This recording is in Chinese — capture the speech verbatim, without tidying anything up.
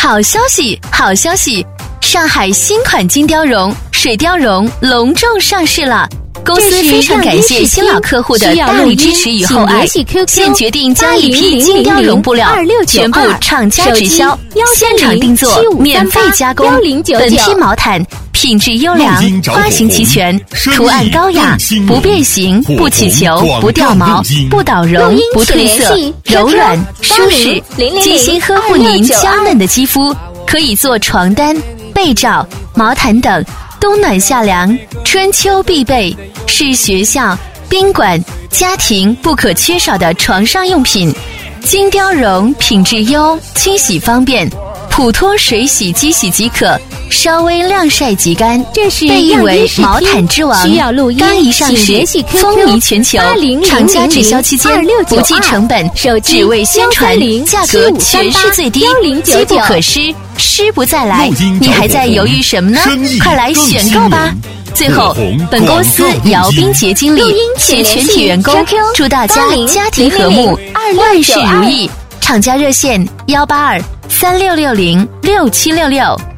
好消息，好消息！上海新款金貂绒水貂绒隆重上市了。公司非常感谢新老客户的大力支持与厚爱，现决定将一批金貂绒布料全部厂家直销，现场定做，免费加工。本批毛毯品质优良，花型齐全，图案高雅，不变形，不起球，不掉毛，不倒绒，不褪色，柔软舒适，精心呵护您娇嫩的肌肤，可以做床单、被罩、毛毯等。冬暖夏凉，春秋必备，是学校、宾馆、家庭不可缺少的床上用品。金貂绒品质优，清洗方便，普通水洗机洗即可，稍微晾晒即干。 这是被誉为毛毯之王，刚一上市，风靡全球。厂家直销期间不计成本，只为宣传，价格全市最低，机不可失，失不再来。你还在犹豫什么呢？快来选购吧！最后，本公司姚斌杰经理携全体员工祝大家家庭和睦，万事如意。厂家热线：幺八二三六六零六七六六。